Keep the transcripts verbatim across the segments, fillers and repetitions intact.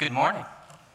Good morning.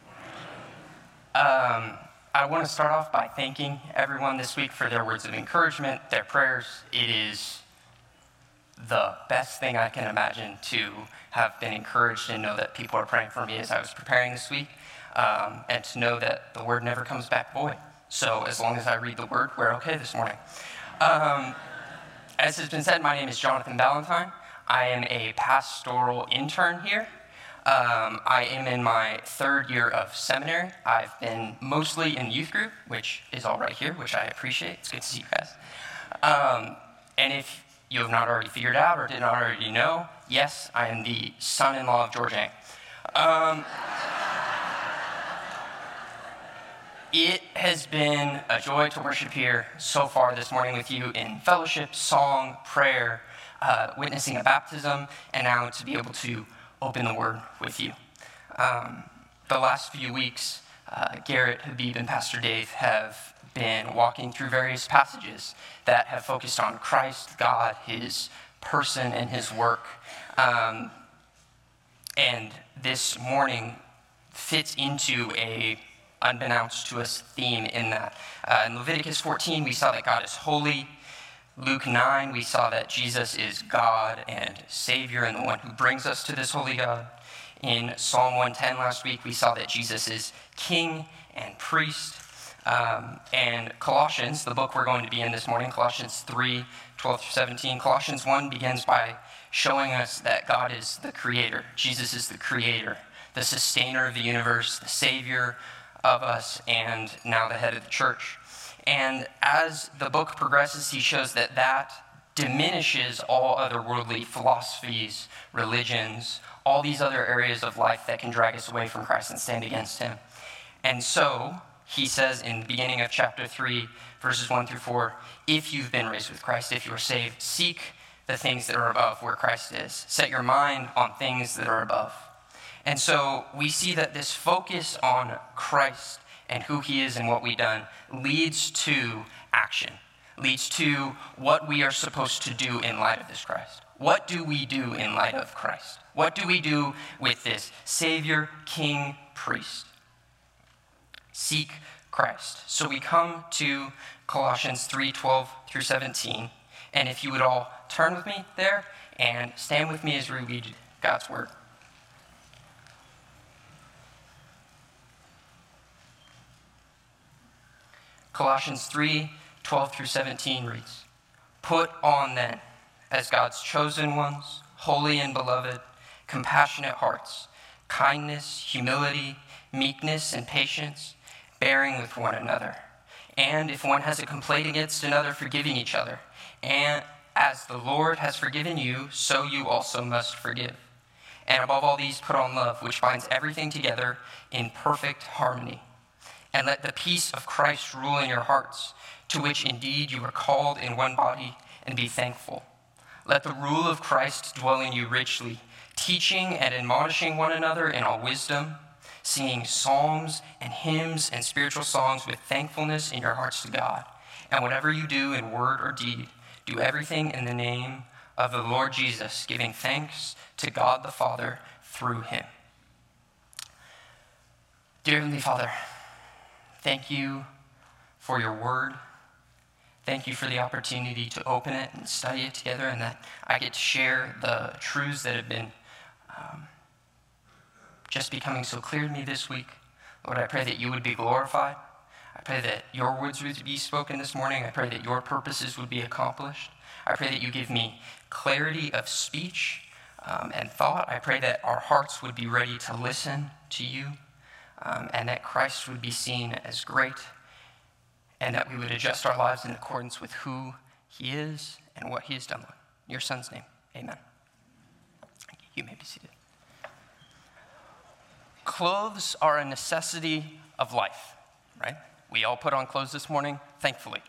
Um, I want to start off by thanking everyone this week for their words of encouragement, their prayers. It is the best thing I can imagine to have been encouraged and know that people are praying for me as I was preparing this week, um, and to know that the word never comes back void. So as long as I read the word, we're okay this morning. Um, as has been said, my name is Jonathan Ballantyne. I am a pastoral intern here. Um, I am in my third year of seminary. I've been mostly in youth group, which is all right here, which I appreciate. It's good to see you guys. Um, and if you have not already figured out or did not already know, yes, I am the son-in-law of George Ang. Um, it has been a joy to worship here so far this morning with you in fellowship, song, prayer, uh, witnessing a baptism, and now to be able to open the word with you. Um, the last few weeks, uh, Garrett, Habib, and Pastor Dave have been walking through various passages that have focused on Christ, God, his person, and his work. Um, and this morning fits into a unbeknownst to us theme in that. Uh, in Leviticus fourteen, we saw that God is holy. Luke nine, we saw that Jesus is God and Savior and the one who brings us to this holy God. In Psalm one ten last week, we saw that Jesus is King and priest. Um, and Colossians, the book we're going to be in this morning, Colossians three, twelve through seventeen. Colossians one begins by showing us that God is the creator. Jesus is the creator, the sustainer of the universe, the Savior of us, and now the head of the church. And as the book progresses, he shows that that diminishes all other worldly philosophies, religions, all these other areas of life that can drag us away from Christ and stand against him. And so, he says in the beginning of chapter three, verses one through four, if you've been raised with Christ, if you're saved, seek the things that are above where Christ is. Set your mind on things that are above. And so, we see that this focus on Christ and who he is and what we've done leads to action, leads to what we are supposed to do in light of this Christ. What do we do in light of Christ? What do we do with this Savior, King, priest? Seek Christ. So we come to Colossians three, twelve through seventeen. And if you would all turn with me there and stand with me as we read God's word. Colossians three, twelve through seventeen reads, "Put on then, as God's chosen ones, holy and beloved, compassionate hearts, kindness, humility, meekness, and patience, bearing with one another. And if one has a complaint against another, forgiving each other. And as the Lord has forgiven you, so you also must forgive. And above all these, put on love, which binds everything together in perfect harmony. And let the peace of Christ rule in your hearts, to which indeed you are called in one body, and be thankful. Let the rule of Christ dwell in you richly, teaching and admonishing one another in all wisdom, singing psalms and hymns and spiritual songs with thankfulness in your hearts to God. And whatever you do in word or deed, do everything in the name of the Lord Jesus, giving thanks to God the Father through him." Dear Heavenly Father, thank you for your word. Thank you for the opportunity to open it and study it together, and that I get to share the truths that have been um, just becoming so clear to me this week. Lord, I pray that you would be glorified. I pray that your words would be spoken this morning. I pray that your purposes would be accomplished. I pray that you give me clarity of speech um, and thought. I pray that our hearts would be ready to listen to you. Um, and that Christ would be seen as great, and that we would adjust our lives in accordance with who he is and what he has done. In your son's name, amen. You may be seated. Clothes are a necessity of life, right? We all put on clothes this morning, thankfully.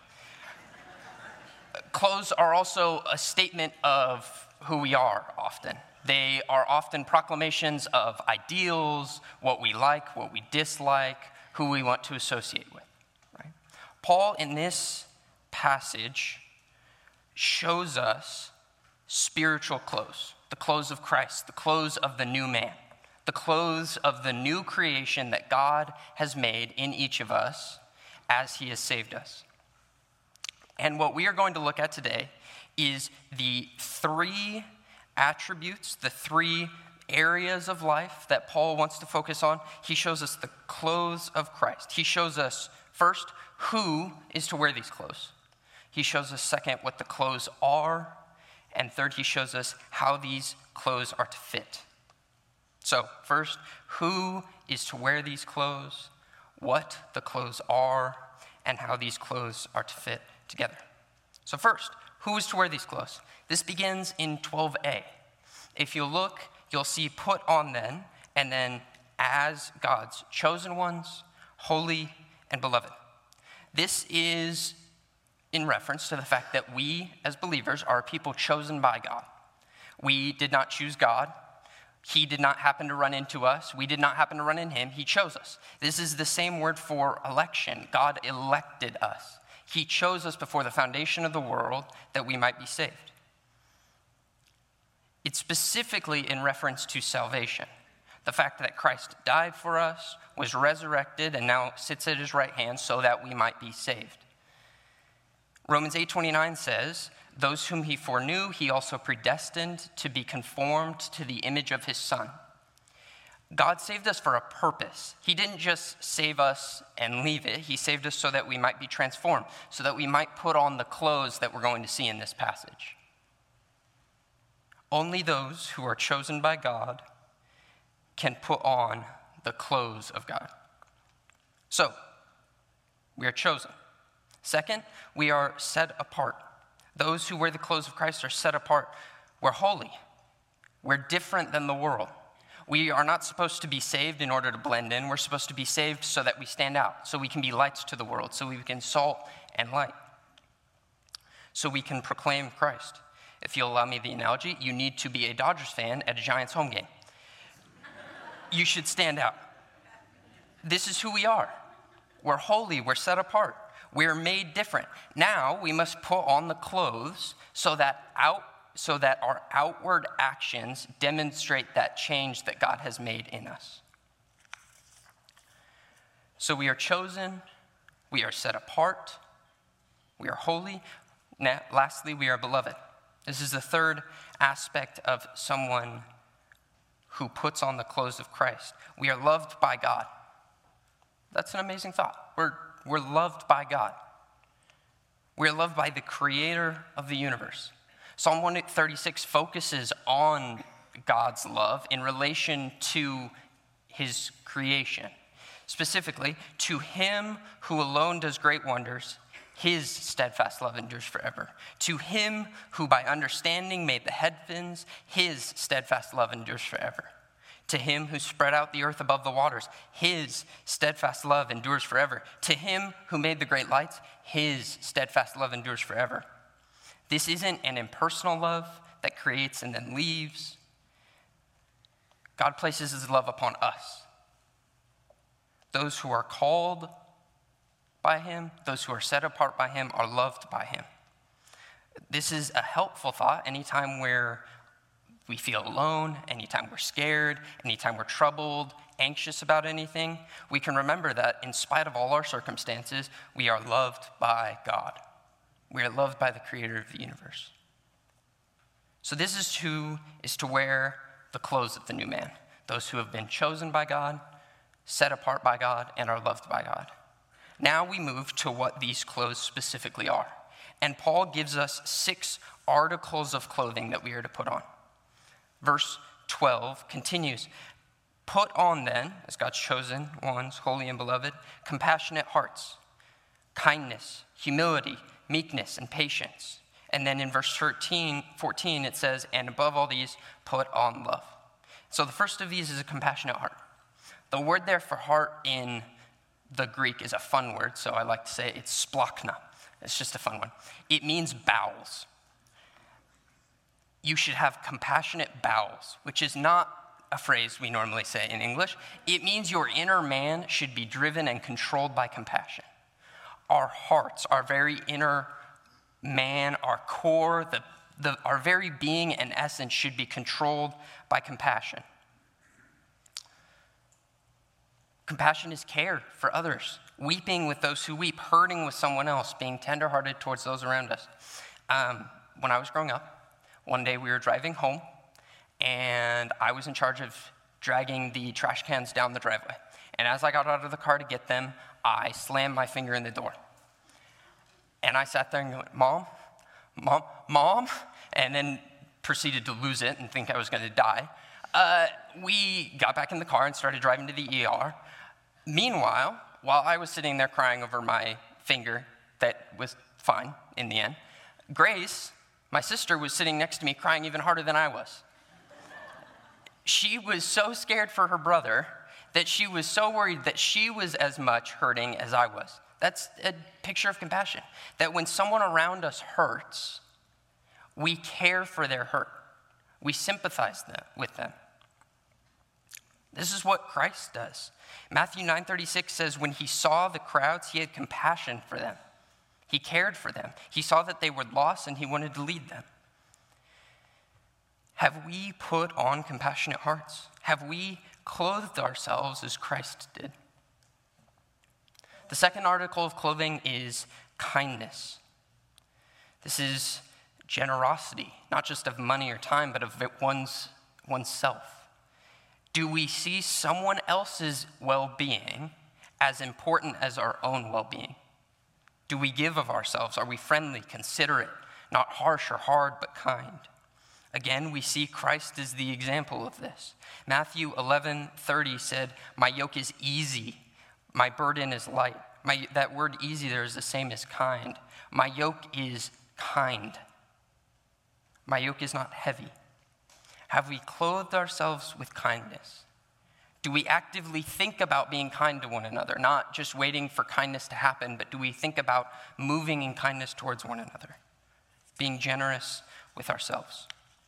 Clothes are also a statement of who we are often. They are often proclamations of ideals, what we like, what we dislike, who we want to associate with. Right? Paul, in this passage, shows us spiritual clothes, the clothes of Christ, the clothes of the new man, the clothes of the new creation that God has made in each of us as he has saved us. And what we are going to look at today is the three attributes, the three areas of life that Paul wants to focus on. He shows us the clothes of Christ. He shows us, first, who is to wear these clothes. He shows us, second, what the clothes are. And third, he shows us how these clothes are to fit. So, first, who is to wear these clothes, what the clothes are, and how these clothes are to fit together. So first, who is to wear these clothes? This begins in twelve a. If you look, you'll see put on then, and then as God's chosen ones, holy and beloved. This is in reference to the fact that we, as believers, are people chosen by God. We did not choose God. He did not happen to run into us. We did not happen to run in him. He chose us. This is the same word for election. God elected us. He chose us before the foundation of the world that we might be saved. It's specifically in reference to salvation. The fact that Christ died for us, was resurrected, and now sits at his right hand so that we might be saved. Romans eight twenty-nine says, those whom he foreknew, he also predestined to be conformed to the image of his Son. God saved us for a purpose. He didn't just save us and leave it. He saved us so that we might be transformed, so that we might put on the clothes that we're going to see in this passage. Only those who are chosen by God can put on the clothes of God. So, we are chosen. Second, we are set apart. Those who wear the clothes of Christ are set apart. We're holy. We're different than the world. We are not supposed to be saved in order to blend in. We're supposed to be saved so that we stand out, so we can be lights to the world, so we can salt and light, so we can proclaim Christ. If you'll allow me the analogy, you need to be a Dodgers fan at a Giants home game. You should stand out. This is who we are. We're holy. We're set apart. We're made different. Now we must put on the clothes so that out, so that our outward actions demonstrate that change that God has made in us. So we are chosen, we are set apart, we are holy. Now, lastly, we are beloved. This is the third aspect of someone who puts on the clothes of Christ. We are loved by God. That's an amazing thought. We're We're loved by God. We're loved by the creator of the universe. Psalm one thirty-six focuses on God's love in relation to his creation. Specifically, to him who alone does great wonders, his steadfast love endures forever. To him who by understanding made the heavens, his steadfast love endures forever. To him who spread out the earth above the waters, his steadfast love endures forever. To him who made the great lights, his steadfast love endures forever. This isn't an impersonal love that creates and then leaves. God places his love upon us. Those who are called by him, those who are set apart by him, are loved by him. This is a helpful thought anytime where we feel alone, anytime we're scared, anytime we're troubled, anxious about anything. We can remember that in spite of all our circumstances, we are loved by God. We are loved by the creator of the universe. So this is who is to wear the clothes of the new man. Those who have been chosen by God, set apart by God, and are loved by God. Now we move to what these clothes specifically are. And Paul gives us six articles of clothing that we are to put on. Verse twelve continues, put on then, as God's chosen ones, holy and beloved, compassionate hearts, kindness, humility, meekness, and patience. And then in verse thirteen, fourteen, it says, and above all these, put on love. So the first of these is a compassionate heart. The word there for heart in the Greek is a fun word, so I like to say it's splachna. It's just a fun one. It means bowels. You should have compassionate bowels, which is not a phrase we normally say in English. It means your inner man should be driven and controlled by compassion. Our hearts, our very inner man, our core, the, the, our very being and essence should be controlled by compassion. Compassion is care for others, weeping with those who weep, hurting with someone else, being tenderhearted towards those around us. Um, when I was growing up, one day we were driving home, and I was in charge of dragging the trash cans down the driveway. And as I got out of the car to get them, I slammed my finger in the door. And I sat there and went, Mom, Mom, Mom, and then proceeded to lose it and think I was going to die. Uh, we got back in the car and started driving to the E R. Meanwhile, while I was sitting there crying over my finger that was fine in the end, Grace, my sister, was sitting next to me crying even harder than I was. She was so scared for her brother that she was so worried that she was as much hurting as I was. That's a picture of compassion. That when someone around us hurts, we care for their hurt. We sympathize with them. This is what Christ does. Matthew nine thirty-six says, when he saw the crowds, he had compassion for them. He cared for them. He saw that they were lost and he wanted to lead them. Have we put on compassionate hearts? Have we clothed ourselves as Christ did? The second article of clothing is kindness. This is generosity, not just of money or time, but of one's oneself. Do we see someone else's well-being as important as our own well-being? Do we give of ourselves? Are we friendly, considerate, not harsh or hard, but kind? Again, we see Christ as the example of this. Matthew eleven thirty said, my yoke is easy, my burden is light. My, that word easy there is the same as kind. My yoke is kind. My yoke is not heavy. Have we clothed ourselves with kindness? Do we actively think about being kind to one another, not just waiting for kindness to happen, but do we think about moving in kindness towards one another, being generous with ourselves?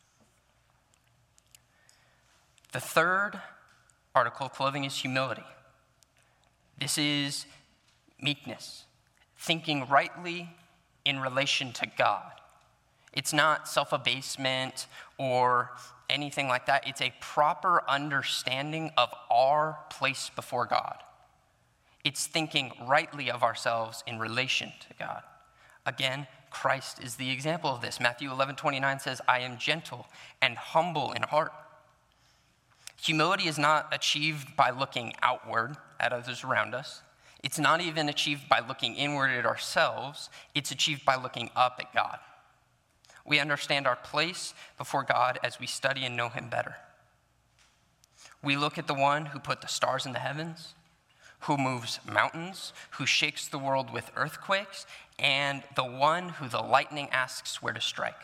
The third article of clothing is humility. This is meekness, thinking rightly in relation to God. It's not self-abasement or anything like that. It's a proper understanding of our place before God. It's thinking rightly of ourselves in relation to God. Again, Christ is the example of this. Matthew eleven twenty-nine says, I am gentle and humble in heart. Humility is not achieved by looking outward at others around us. It's not even achieved by looking inward at ourselves. It's achieved by looking up at God. We understand our place before God as we study and know him better. We look at the one who put the stars in the heavens, who moves mountains, who shakes the world with earthquakes, and the one who the lightning asks where to strike.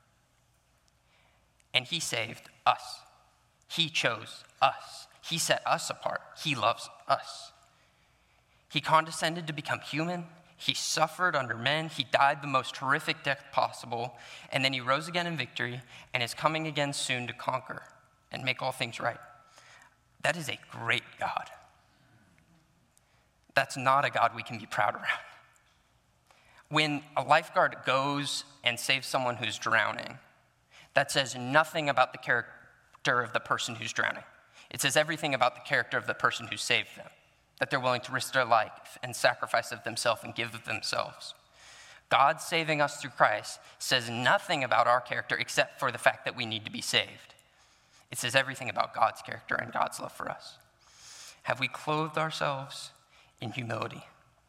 And he saved us. He chose us. He set us apart. He loves us. He condescended to become human. He suffered under men. He died the most horrific death possible. And then he rose again in victory and is coming again soon to conquer and make all things right. That is a great God. That's not a God we can be proud around. When a lifeguard goes and saves someone who's drowning, that says nothing about the character of the person who's drowning. It says everything about the character of the person who saved them. That they're willing to risk their life and sacrifice of themselves and give of themselves. God saving us through Christ says nothing about our character except for the fact that we need to be saved. It says everything about God's character and God's love for us. Have we clothed ourselves in humility?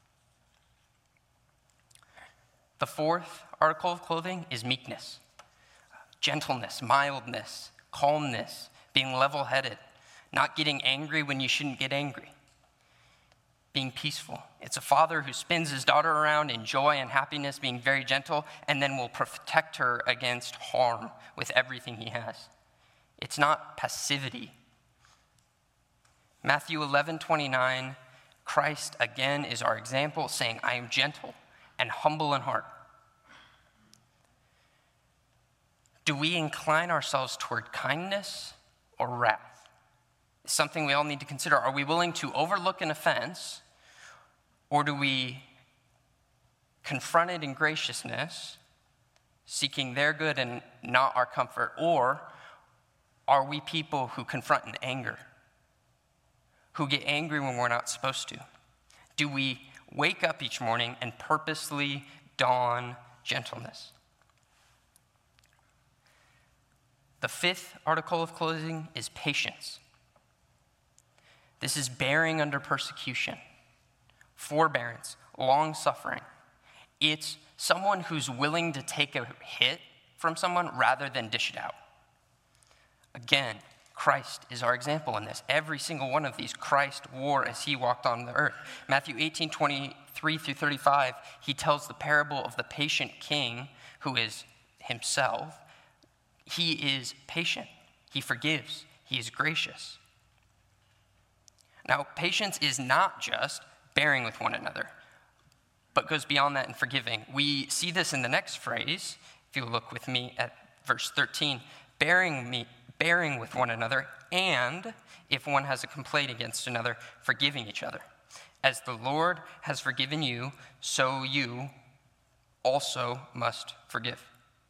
The fourth article of clothing is meekness. Gentleness, mildness, calmness, being level-headed, not getting angry when you shouldn't get angry. Being peaceful. It's a father who spins his daughter around in joy and happiness, being very gentle, and then will protect her against harm with everything he has. It's not passivity. Matthew eleven twenty-nine, Christ again is our example, saying, I am gentle and humble in heart. Do we incline ourselves toward kindness or wrath? It's something we all need to consider. Are we willing to overlook an offense, or do we confront it in graciousness, seeking their good and not our comfort? Or are we people who confront in anger, who get angry when we're not supposed to? Do we wake up each morning and purposely don gentleness? The fifth article of clothing is patience. This is bearing under persecution, forbearance, long-suffering. It's someone who's willing to take a hit from someone rather than dish it out. Again, Christ is our example in this. Every single one of these, Christ wore as he walked on the earth. Matthew eighteen, twenty-three through thirty-five, he tells the parable of the patient king who is himself. He is patient. He forgives. He is gracious. Now, patience is not just bearing with one another, but goes beyond that in forgiving. We see this in the next phrase, if you look with me at verse thirteen, bearing me, bearing with one another, and if one has a complaint against another, forgiving each other. As the Lord has forgiven you, so you also must forgive.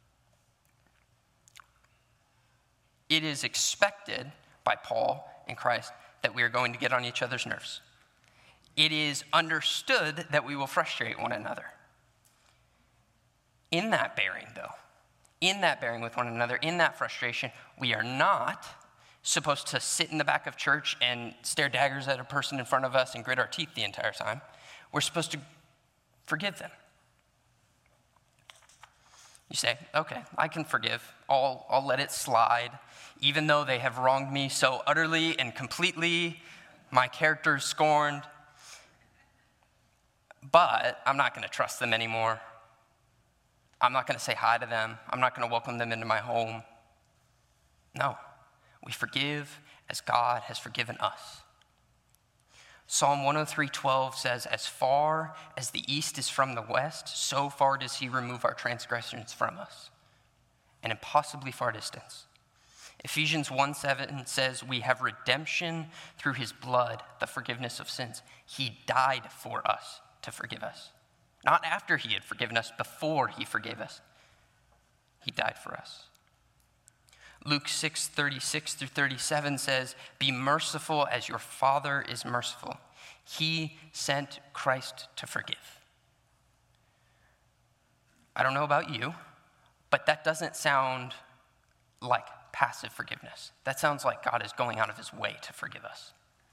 It is expected by Paul and Christ that we are going to get on each other's nerves. It is understood that we will frustrate one another. In that bearing, though, in that bearing with one another, in that frustration, we are not supposed to sit in the back of church and stare daggers at a person in front of us and grit our teeth the entire time. We're supposed to forgive them. You say, okay, I can forgive. I'll, I'll let it slide. Even though they have wronged me so utterly and completely, my character is scorned. But I'm not going to trust them anymore. I'm not going to say hi to them. I'm not going to welcome them into my home. No, we forgive as God has forgiven us. Psalm one oh three twelve says, as far as the east is from the west, so far does he remove our transgressions from us, an impossibly far distance. Ephesians one seven says, we have redemption through his blood, the forgiveness of sins. He died for us to forgive us. Not after he had forgiven us, before he forgave us. He died for us. Luke six thirty-six through thirty-seven says, be merciful as your Father is merciful. He sent Christ to forgive. I don't know about you, but that doesn't sound like passive forgiveness. That sounds like God is going out of his way to forgive us.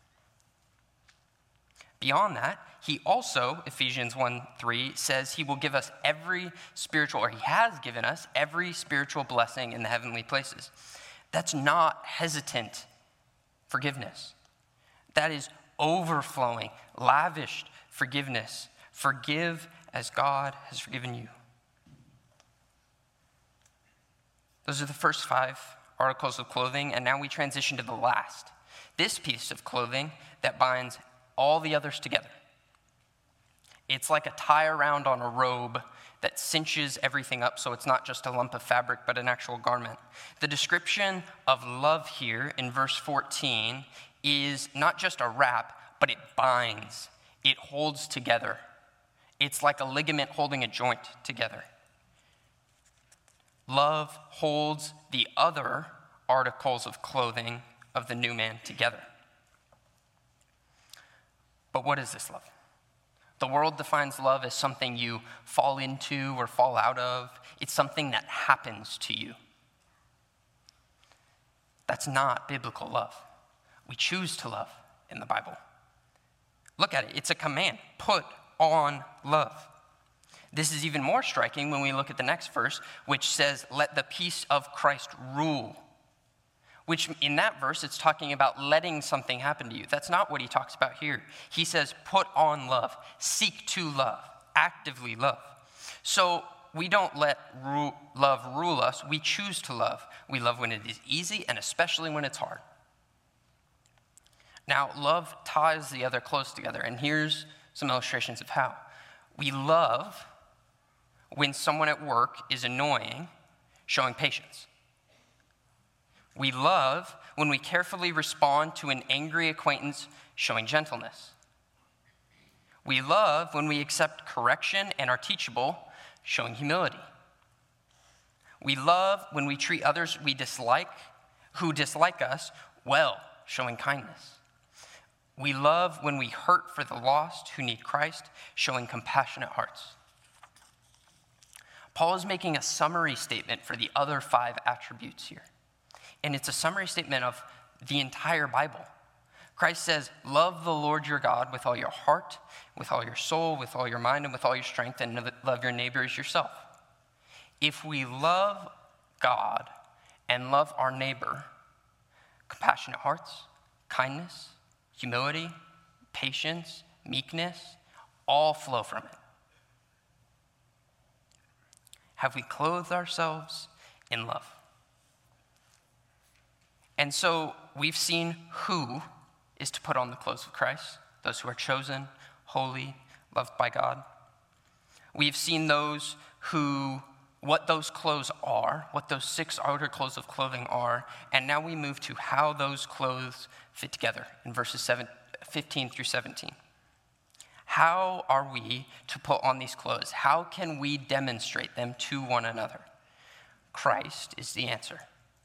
Beyond that, he also, Ephesians one three, says he will give us every spiritual, or he has given us every spiritual blessing in the heavenly places. That's not hesitant forgiveness. That is overflowing, lavished forgiveness. Forgive as God has forgiven you. Those are the first five articles of clothing, and now we transition to the last. This piece of clothing that binds all the others together. It's like a tie around on a robe that cinches everything up so it's not just a lump of fabric but an actual garment. The description of love here in verse fourteen is not just a wrap, but it binds. It holds together. It's like a ligament holding a joint together. Love holds the other articles of clothing of the new man together. But what is this love? The world defines love as something you fall into or fall out of. It's something that happens to you. That's not biblical love. We choose to love in the Bible. Look at it. It's a command. Put on love. This is even more striking when we look at the next verse, which says, let the peace of Christ rule. Which in that verse, it's talking about letting something happen to you. That's not what he talks about here. He says, put on love, seek to love, actively love. So we don't let ru- love rule us. We choose to love. We love when it is easy and especially when it's hard. Now, love ties the other close together. And here's some illustrations of how. We love when someone at work is annoying, showing patience. We love when we carefully respond to an angry acquaintance, showing gentleness. We love when we accept correction and are teachable, showing humility. We love when we treat others we dislike, who dislike us, well, showing kindness. We love when we hurt for the lost who need Christ, showing compassionate hearts. Paul is making a summary statement for the other five attributes here. And it's a summary statement of the entire Bible. Christ says, love the Lord your God with all your heart, with all your soul, with all your mind, and with all your strength, and love your neighbor as yourself. If we love God and love our neighbor, compassionate hearts, kindness, humility, patience, meekness, all flow from it. Have we clothed ourselves in love? And so we've seen who is to put on the clothes of Christ, those who are chosen, holy, loved by God. We've seen those who, what those clothes are, what those six outer clothes of clothing are, and now we move to how those clothes fit together in verses seven, fifteen through seventeen. How are we to put on these clothes? How can we demonstrate them to one another? Christ is the answer.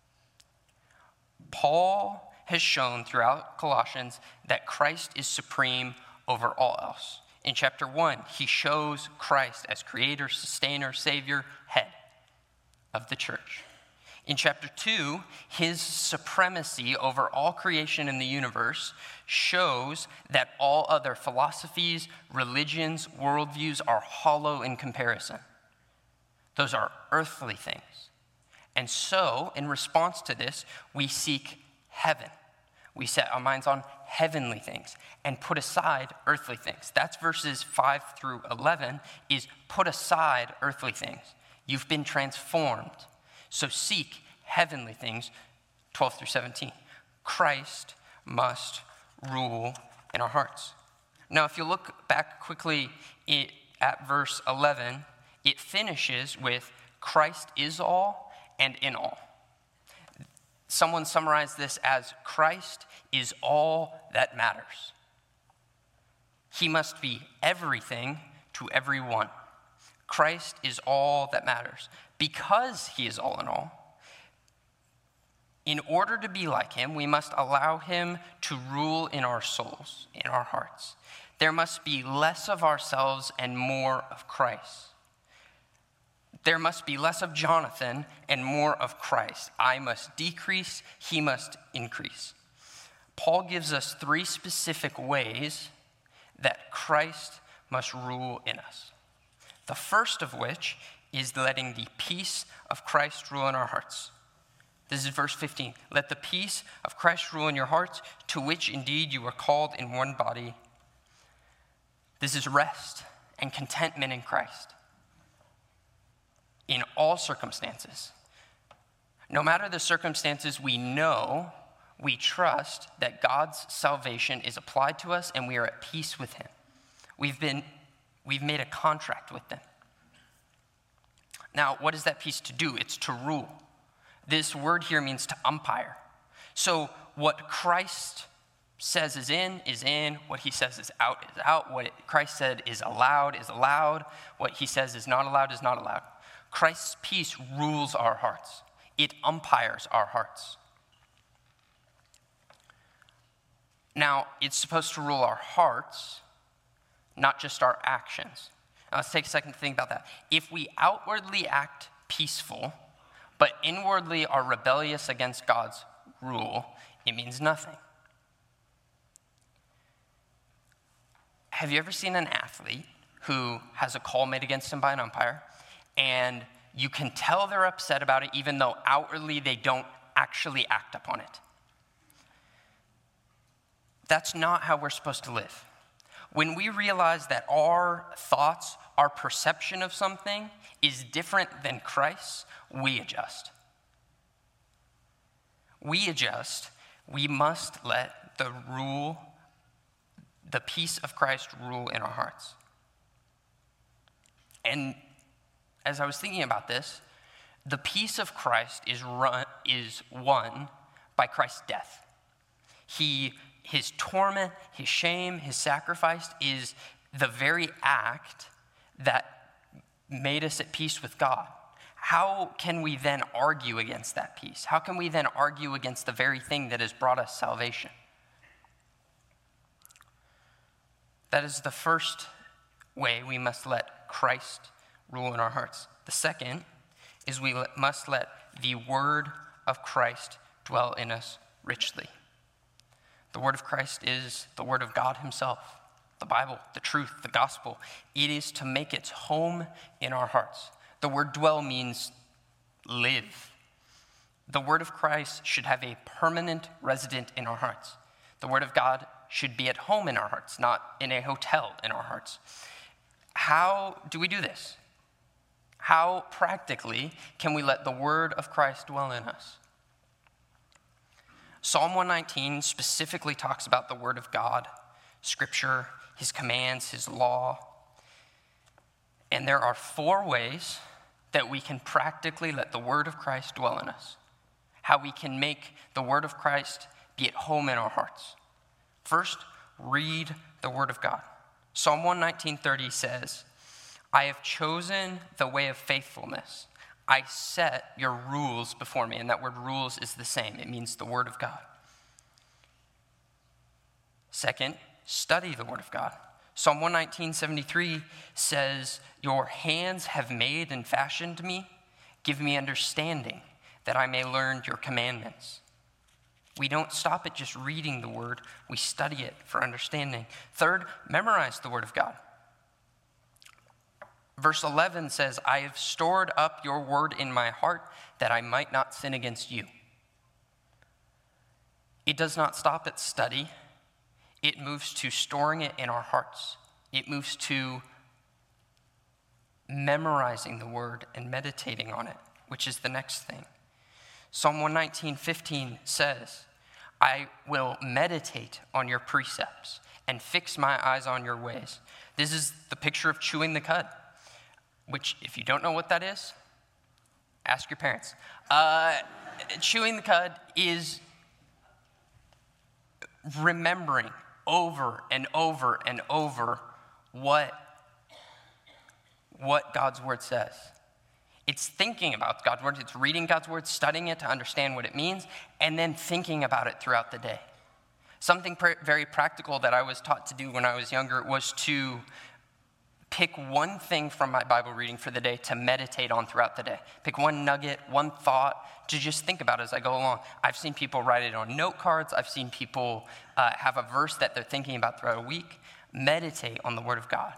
Paul has shown throughout Colossians that Christ is supreme over all else. In chapter one, he shows Christ as creator, sustainer, savior, head of the church. In chapter two, his supremacy over all creation in the universe shows that all other philosophies, religions, worldviews are hollow in comparison. Those are earthly things. And so, in response to this, we seek heaven. We set our minds on heavenly things and put aside earthly things. That's verses five through eleven, is put aside earthly things. You've been transformed. So seek heavenly things, twelve through seventeen. Christ must rule in our hearts. Now, if you look back quickly at verse eleven, it finishes with Christ is all and in all. Someone summarized this as Christ is all that matters. He must be everything to everyone. Christ is all that matters. Because he is all in all, in order to be like him, we must allow him to rule in our souls, in our hearts. There must be less of ourselves and more of Christ. There must be less of Jonathan and more of Christ. I must decrease, he must increase. Paul gives us three specific ways that Christ must rule in us. The first of which is letting the peace of Christ rule in our hearts. This is verse fifteen. Let the peace of Christ rule in your hearts, to which indeed you are called in one body. This is rest and contentment in Christ. In all circumstances. No matter the circumstances, we know, we trust that God's salvation is applied to us and we are at peace with him. We've been, we've made a contract with them. Now, what is that peace to do? It's to rule. This word here means to umpire. So what Christ says is in, is in. What he says is out, is out. What Christ said is allowed, is allowed. What he says is not allowed, is not allowed. Christ's peace rules our hearts. It umpires our hearts. Now, it's supposed to rule our hearts, not just our actions. Now, let's take a second to think about that. If we outwardly act peaceful, but inwardly are rebellious against God's rule, it means nothing. Have you ever seen an athlete who has a call made against him by an umpire, and you can tell they're upset about it even though outwardly they don't actually act upon it? That's not how we're supposed to live. When we realize that our thoughts, our perception of something is different than Christ's, we adjust. We adjust. We must let the rule, the peace of Christ rule in our hearts. And as I was thinking about this, the peace of Christ is run, is won by Christ's death. He, his torment, his shame, his sacrifice is the very act that made us at peace with God. How can we then argue against that peace? How can we then argue against the very thing that has brought us salvation? That is the first way we must let Christ rule in our hearts. The second is we let, must let the word of Christ dwell in us richly. The word of Christ is the word of God himself, the Bible, the truth, the gospel. It is to make its home in our hearts. The word dwell means live. The word of Christ should have a permanent resident in our hearts. The word of God should be at home in our hearts, not in a hotel in our hearts. How do we do this? How practically can we let the word of Christ dwell in us? Psalm one nineteen specifically talks about the word of God, scripture, his commands, his law. And there are four ways that we can practically let the word of Christ dwell in us. How we can make the word of Christ be at home in our hearts. First, read the word of God. Psalm one nineteen thirty says, I have chosen the way of faithfulness. I set your rules before me. And that word rules is the same. It means the word of God. Second, study the word of God. Psalm one nineteen seventy-three says, your hands have made and fashioned me. Give me understanding that I may learn your commandments. We don't stop at just reading the word. We study it for understanding. Third, memorize the word of God. Verse eleven says, I have stored up your word in my heart that I might not sin against you. It does not stop at study. It moves to storing it in our hearts. It moves to memorizing the word and meditating on it, which is the next thing. Psalm one nineteen fifteen says, I will meditate on your precepts and fix my eyes on your ways. This is the picture of chewing the cud, which, if you don't know what that is, ask your parents. Uh, chewing the cud is remembering over and over and over what, what God's word says. It's thinking about God's word. It's reading God's word, studying it to understand what it means, and then thinking about it throughout the day. Something pr- very practical that I was taught to do when I was younger was to pick one thing from my Bible reading for the day to meditate on throughout the day. Pick one nugget, one thought to just think about as I go along. I've seen people write it on note cards. I've seen people uh, have a verse that they're thinking about throughout a week. Meditate on the word of God.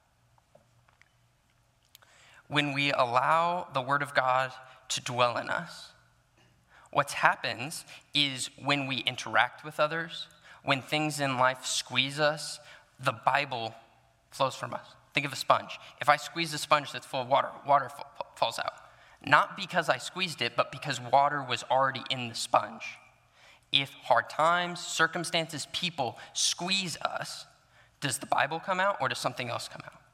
When we allow the word of God to dwell in us, what happens is when we interact with others, when things in life squeeze us, the Bible flows from us. Think of a sponge. If I squeeze a sponge that's full of water, water f- falls out. Not because I squeezed it, but because water was already in the sponge. If hard times, circumstances, people squeeze us, does the Bible come out or does something else come out?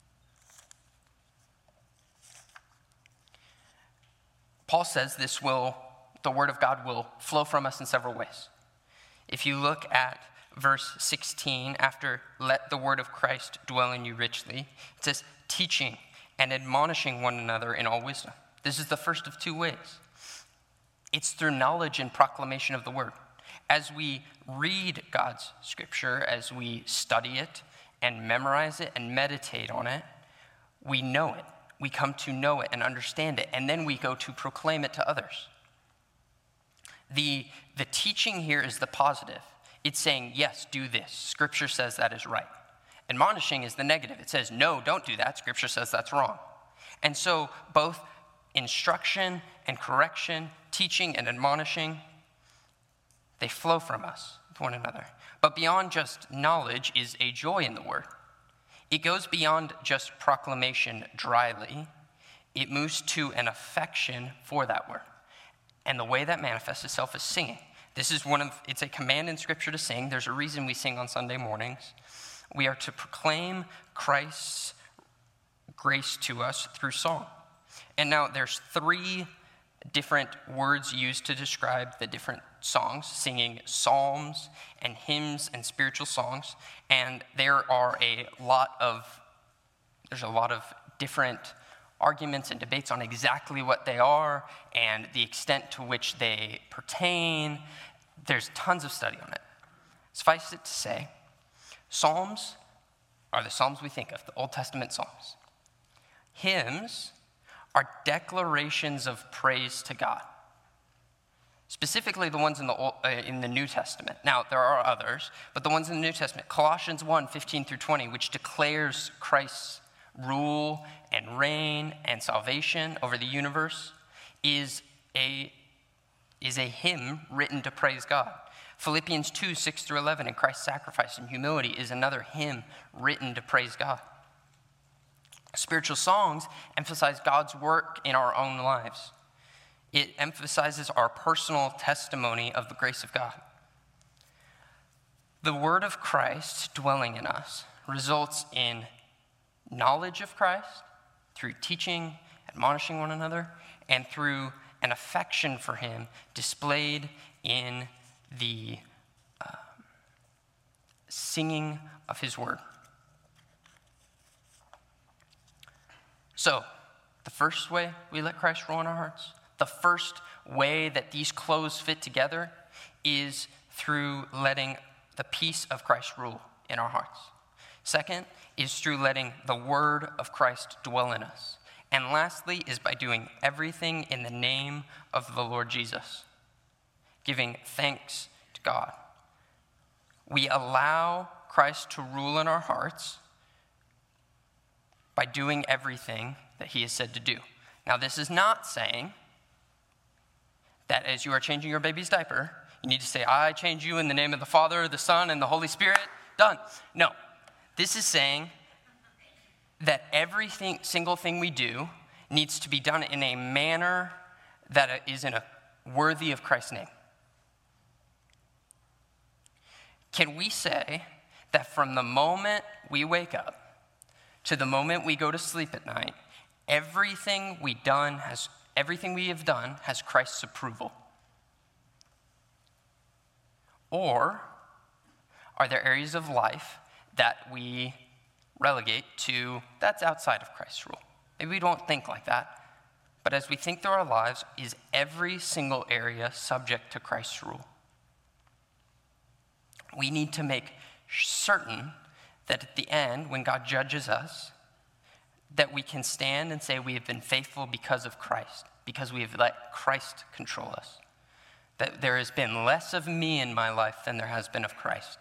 Paul says this will, the word of God will flow from us in several ways. If you look at verse sixteen, after let the word of Christ dwell in you richly, it says teaching and admonishing one another in all wisdom. This is the first of two ways. It's through knowledge and proclamation of the word. As we read God's scripture, as we study it and memorize it and meditate on it, we know it. We come to know it and understand it, and then we go to proclaim it to others. The, the teaching here is the positive. It's saying, yes, do this. Scripture says that is right. Admonishing is the negative. It says, no, don't do that. Scripture says that's wrong. And so both instruction and correction, teaching and admonishing, they flow from us with one another. But beyond just knowledge is a joy in the word. It goes beyond just proclamation dryly. It moves to an affection for that word. And the way that manifests itself is singing. This is one of, it's a command in Scripture to sing. There's a reason we sing on Sunday mornings. We are to proclaim Christ's grace to us through song. And now there's three different words used to describe the different songs, singing psalms and hymns and spiritual songs. And there are a lot of, there's a lot of different arguments and debates on exactly what they are and the extent to which they pertain. There's tons of study on it. Suffice it to say, psalms are the Psalms we think of, the Old Testament Psalms. Hymns are declarations of praise to God, specifically the ones in the Old, uh, in the New Testament. Now, there are others, but the ones in the New Testament, Colossians one, fifteen through twenty, which declares Christ's rule and reign and salvation over the universe, is a, is a hymn written to praise God. Philippians two, six through eleven, and Christ's sacrifice and humility is another hymn written to praise God. Spiritual songs emphasize God's work in our own lives. It emphasizes our personal testimony of the grace of God. The word of Christ dwelling in us results in knowledge of Christ through teaching, admonishing one another, and through an affection for him displayed in the uh, singing of his word. So, the first way we let Christ rule in our hearts, the first way that these clothes fit together is through letting the peace of Christ rule in our hearts. Second is through letting the word of Christ dwell in us. And lastly is by doing everything in the name of the Lord Jesus, giving thanks to God. We allow Christ to rule in our hearts by doing everything that he is said to do. Now, this is not saying that as you are changing your baby's diaper, you need to say, I change you in the name of the Father, the Son, and the Holy Spirit. Done. No. This is saying that every thing, single thing we do needs to be done in a manner that is in a worthy of Christ's name. Can we say that from the moment we wake up to the moment we go to sleep at night, everything we done has everything we have done has Christ's approval? Or are there areas of life that we relegate to that's outside of Christ's rule? Maybe we don't think like that, but as we think through our lives, is every single area subject to Christ's rule? We need to make certain that at the end, when God judges us, that we can stand and say we have been faithful because of Christ, because we have let Christ control us. That there has been less of me in my life than there has been of Christ.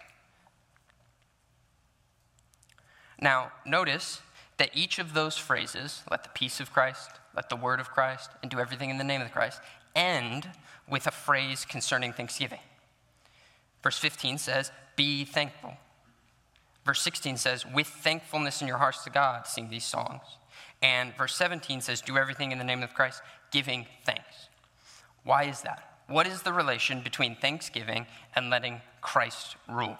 Now, notice that each of those phrases, let the peace of Christ, let the word of Christ, and do everything in the name of Christ, end with a phrase concerning thanksgiving. Verse fifteen says, be thankful. Verse sixteen says, with thankfulness in your hearts to God, sing these songs. And verse seventeen says, do everything in the name of Christ, giving thanks. Why is that? What is the relation between thanksgiving and letting Christ rule?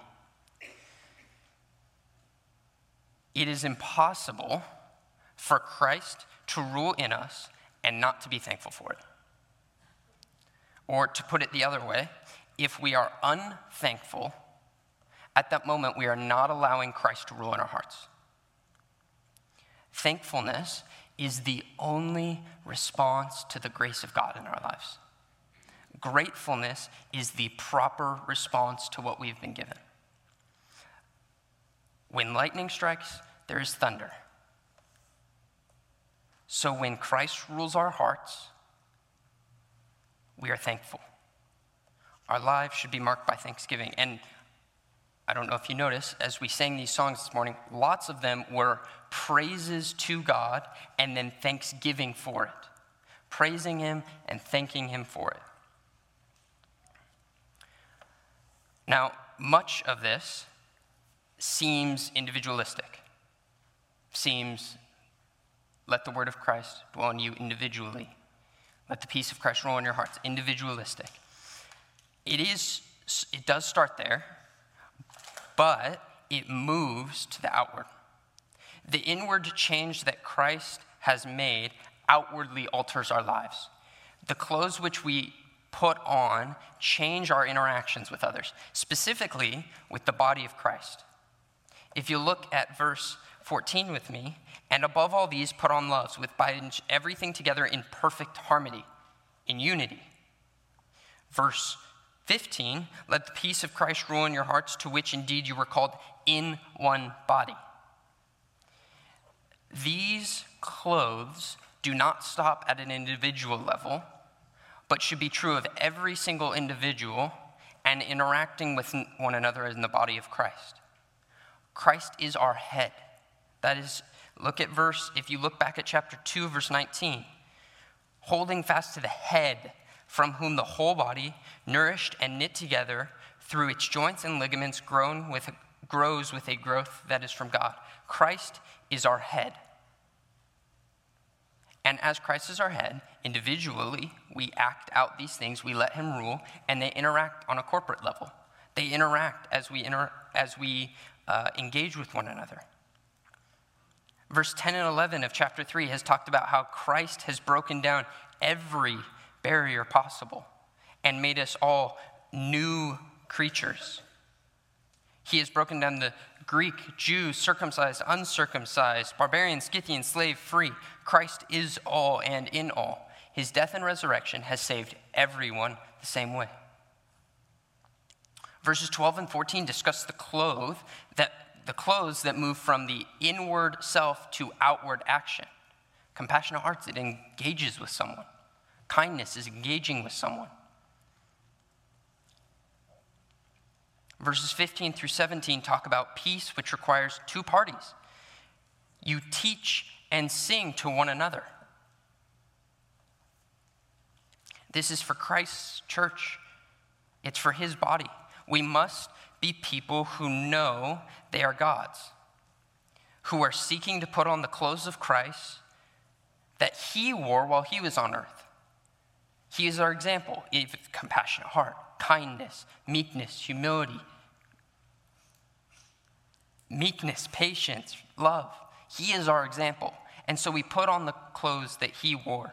It is impossible for Christ to rule in us and not to be thankful for it. Or to put it the other way, if we are unthankful, at that moment we are not allowing Christ to rule in our hearts. Thankfulness is the only response to the grace of God in our lives. Gratefulness is the proper response to what we've been given. When lightning strikes, there is thunder. So when Christ rules our hearts, we are thankful. Our lives should be marked by thanksgiving. And I don't know if you noticed, as we sang these songs this morning, lots of them were praises to God and then thanksgiving for it. Praising him and thanking him for it. Now, much of this seems individualistic. Seems, let the word of Christ dwell in you individually. Let the peace of Christ rule in your hearts, individualistic. It is, it does start there, but it moves to the outward. The inward change that Christ has made outwardly alters our lives. The clothes which we put on change our interactions with others, specifically with the body of Christ. If you look at verse fourteen with me, and above all these put on love, with binding everything together in perfect harmony, in unity. Verse fifteen, let the peace of Christ rule in your hearts, to which indeed you were called in one body. These clothes do not stop at an individual level, but should be true of every single individual and interacting with one another in the body of Christ. Christ is our head. That is, look at verse, if you look back at chapter two, verse nineteen, holding fast to the head, from whom the whole body, nourished and knit together through its joints and ligaments, grown with, grows with a growth that is from God. Christ is our head. And as Christ is our head, individually, we act out these things, we let him rule, and they interact on a corporate level. They interact as we, inter- as we uh, engage with one another. Verse ten and eleven of chapter three has talked about how Christ has broken down every barrier possible and made us all new creatures. He has broken down the Greek, Jew, circumcised, uncircumcised, barbarian, Scythian, slave, free. Christ is all and in all. His death and resurrection has saved everyone the same way. Verses twelve and fourteen discuss the clothes that the clothes that move from the inward self to outward action. Compassionate hearts, it engages with someone. Kindness is engaging with someone. Verses fifteen through seventeen talk about peace, which requires two parties. You teach and sing to one another. This is for Christ's church. It's for his body. We must be people who know they are God's, who are seeking to put on the clothes of Christ that he wore while he was on earth. He is our example of compassionate heart, kindness, meekness, humility, meekness, patience, love. He is our example. And so we put on the clothes that he wore.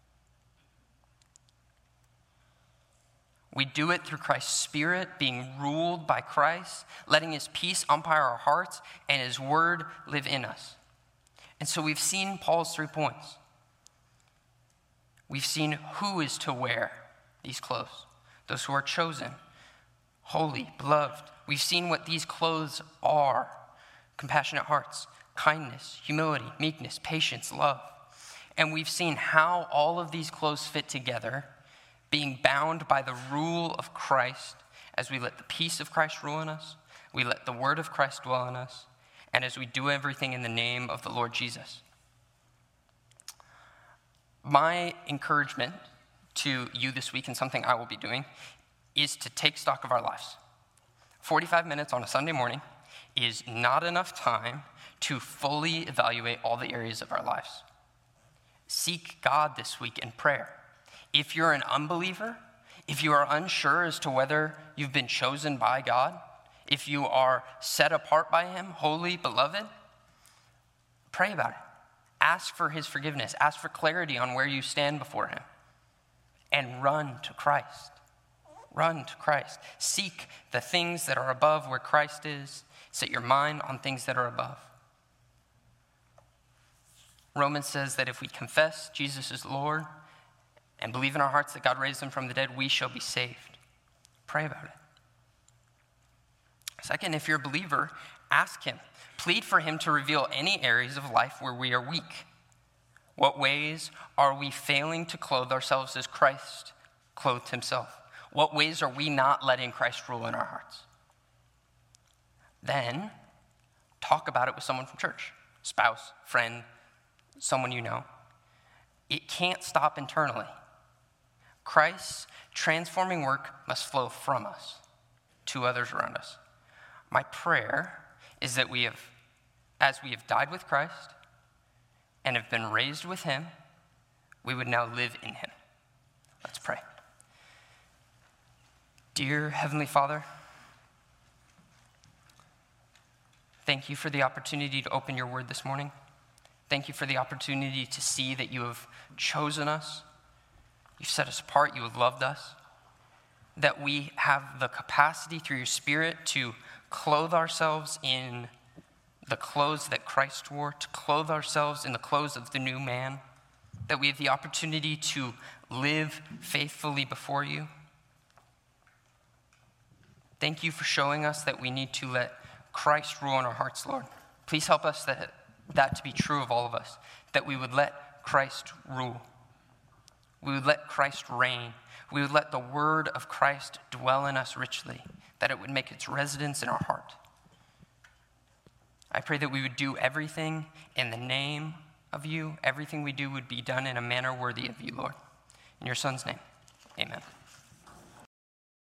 We do it through Christ's Spirit, being ruled by Christ, letting his peace umpire our hearts, and his word live in us. And so we've seen Paul's three points. We've seen who is to wear these clothes, those who are chosen, holy, beloved. We've seen what these clothes are: compassionate hearts, kindness, humility, meekness, patience, love. And we've seen how all of these clothes fit together, being bound by the rule of Christ as we let the peace of Christ rule in us, we let the word of Christ dwell in us, and as we do everything in the name of the Lord Jesus. My encouragement to you this week, and something I will be doing, is to take stock of our lives. forty-five minutes on a Sunday morning is not enough time to fully evaluate all the areas of our lives. Seek God this week in prayer. If you're an unbeliever, if you are unsure as to whether you've been chosen by God, if you are set apart by him, holy, beloved, pray about it. Ask for his forgiveness. Ask for clarity on where you stand before him. And run to Christ. Run to Christ. Seek the things that are above where Christ is. Set your mind on things that are above. Romans says that if we confess Jesus is Lord and believe in our hearts that God raised him from the dead, we shall be saved. Pray about it. Second, if you're a believer, ask him. Plead for him to reveal any areas of life where we are weak. What ways are we failing to clothe ourselves as Christ clothed himself? What ways are we not letting Christ rule in our hearts? Then, talk about it with someone from church, spouse, friend, someone you know. It can't stop internally. Christ's transforming work must flow from us to others around us. My prayer is that we have, as we have died with Christ and have been raised with him, we would now live in him. Let's pray. Dear Heavenly Father, thank you for the opportunity to open your word this morning. Thank you for the opportunity to see that you have chosen us. You've set us apart. You have loved us. That we have the capacity through your Spirit to clothe ourselves in the clothes that Christ wore, to clothe ourselves in the clothes of the new man. That we have the opportunity to live faithfully before you. Thank you for showing us that we need to let Christ rule in our hearts, Lord. Please help us that that to be true of all of us, that we would let Christ rule. We would let Christ reign. We would let the word of Christ dwell in us richly, that it would make its residence in our heart. I pray that we would do everything in the name of you. Everything we do would be done in a manner worthy of you, Lord. In your Son's name, amen.